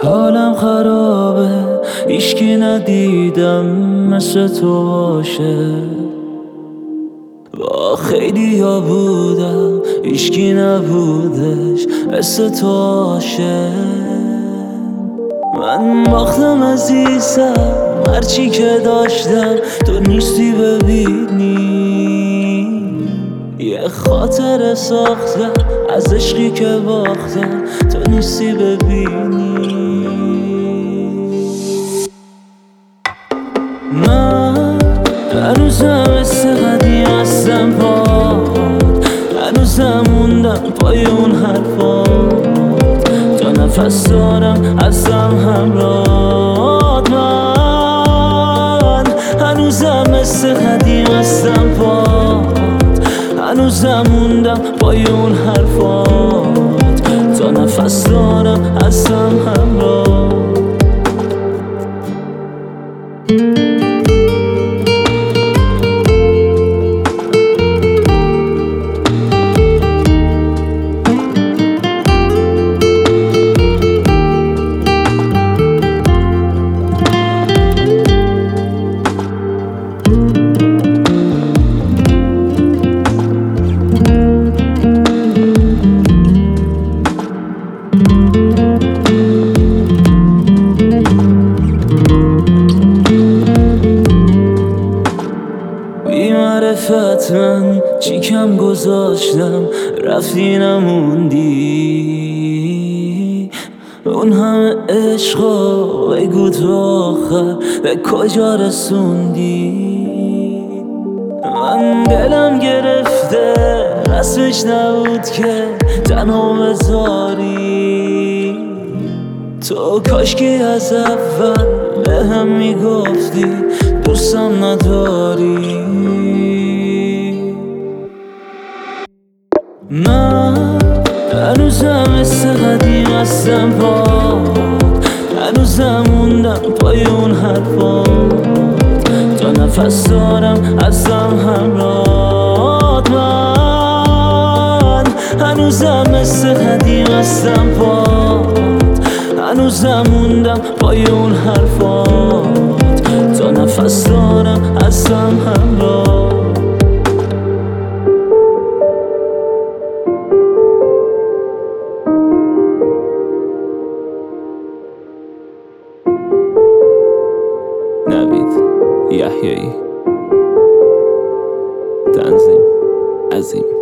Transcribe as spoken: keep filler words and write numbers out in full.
حالم خرابه، هیچکی ندیدم مثل تو باشه. با خیلی ها بودم، هیچکی نبودش مثل تو عاشق. من باختم عزیزم هرچی که داشتم، تو نیستی ببینی. یه خاطر ساختم از عشقی که باختم، تو نیستی ببینی. من هنوزم مثل قدیم هستم پاد، هنوزم موندم پای اون حرفات. تا نفس دارم هستم همراهت. من هنوزم مثل قدیم هستم پاد، هنوزم موندم پای اون حرفات. تا نفس دارم هستم همراهت. معرفت من چی کم گذاشتم، رفتی نموندی. اون همه عشقا بگو تو آخر به کجا رسوندی. من دلم گرفته رسمش نبود که تنها بذاری. تو کاشکی از اول به هم میگفتی دوستم نداری. من هنوزم مثل قدیم هستم پاد، هنوزم موندم پای اون حرفات. تا نفس دارم هستم همراهت. من هنوزم مثل قدیم هستم پاد، هنوزم موندم پای اون حرفات. تا نفس دارم هستم همراهت. نوید یحیایی. تنظیم عظیم.